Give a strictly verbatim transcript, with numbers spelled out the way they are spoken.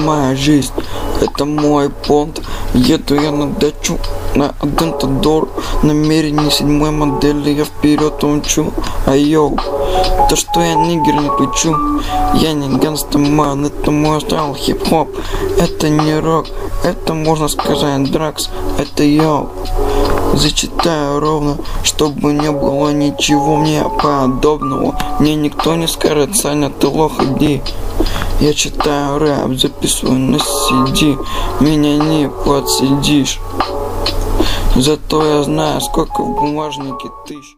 моя жизнь, это мой понт. Еду я на дачу, на Адентадор. Намерение седьмой модели, я вперед умчу. А йоу, то что я нигер не кричу. Я не гангстаман, это мой стайл хип-хоп. Это не рок, это можно сказать дракс. Это йоу, зачитаю ровно, чтобы не было ничего мне подобного. Мне никто не скажет: Саня, ты лох, иди. Я читаю рэп, записываю на си ди. Меня не подсидишь. Зато я знаю, сколько в бумажнике тысяч.